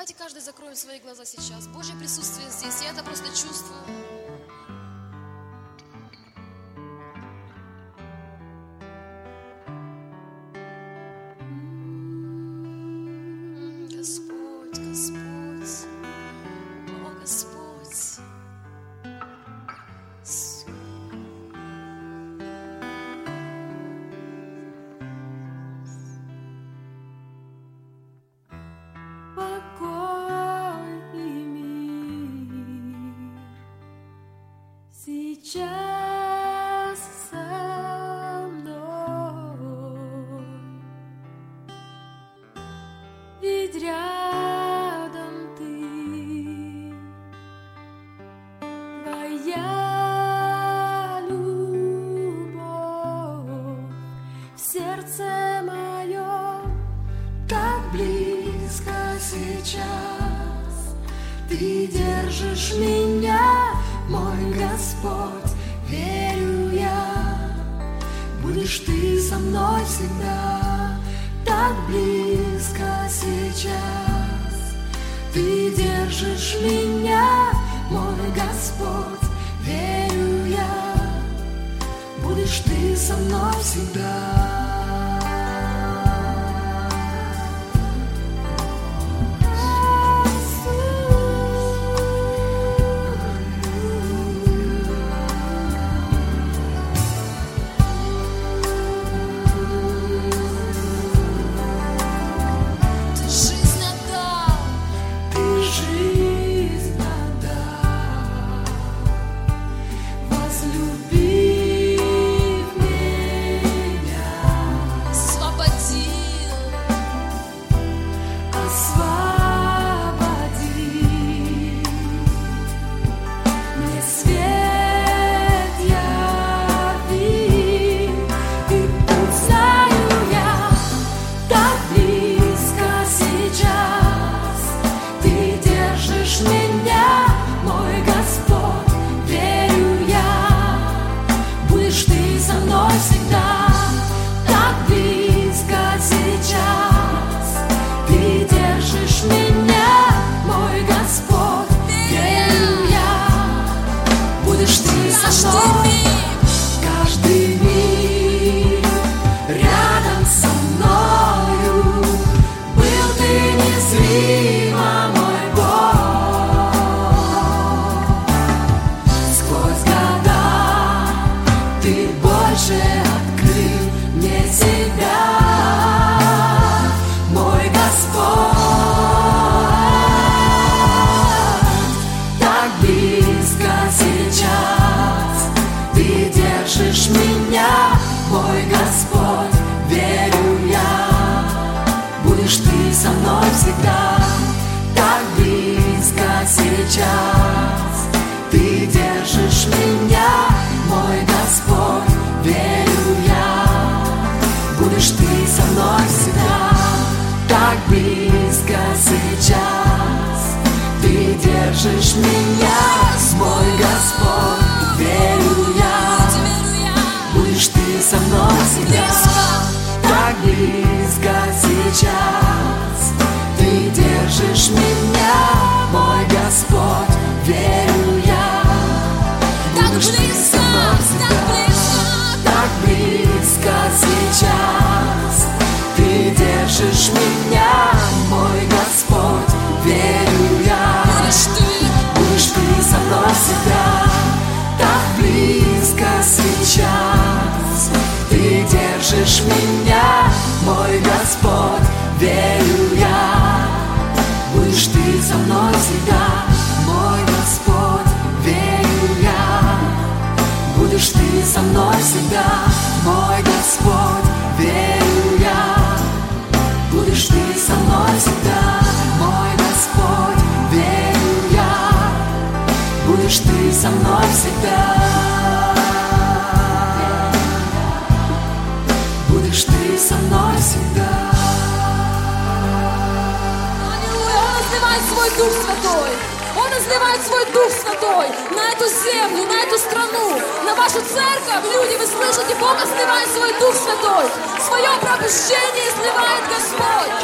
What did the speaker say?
Давайте каждый закроем свои глаза сейчас. Божье присутствие здесь, я это просто чувствую. Господь, Господь, о Господь. Покой и мир сейчас со мной, ведь рядом ты, твоя любовь в сердце моем так близко сейчас. Ты держишь меня, мой Господь, верю я, будешь ты со мной всегда. Так близко сейчас. Ты держишь меня, мой Господь, верю я, будешь ты со мной всегда. Каждый миг рядом со мною был ты незримо, мой Бог. Сквозь года ты больше открыл мне себя, мой Господь. Так близко сейчас. Ты держишь меня, мой Господь, верю я, будешь ты со мной всегда. Так близко сейчас. Ты держишь меня, мой Господь, верю я, будешь ты со мной всегда. Так близко сейчас. Ты держишь меня, мой Господь, верю я, будешь ты со мной всегда. Так близко сейчас. Ты держишь меня, мой Господь, верю я, будешь ты со мной всегда. Так близко сейчас. Ты держишь меня, мой Господь, верю я, будешь ты со мной всегда. Так близко сейчас. Ты держишь меня, мой Господь, верю я, будешь ты со мной всегда. Мой Господь, верю я, будешь ты со мной всегда. Мой Господь, верю я, будешь ты со мной всегда. Мой Господь, верю я, будешь ты со мной всегда. Будешь ты со мной всегда. Аллилуйя! Он изливает свой Дух Святой. Он изливает свой Дух Святой на эту землю, на эту страну, на вашу церковь. Люди, вы слышите, Бог изливает свой Дух Святой. Свое пробуждение изливает Господь.